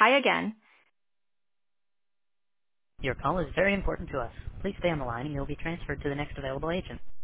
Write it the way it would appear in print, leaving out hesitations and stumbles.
try again. Your call is very important to us. Please stay on the line and you'll be transferred to the next available agent.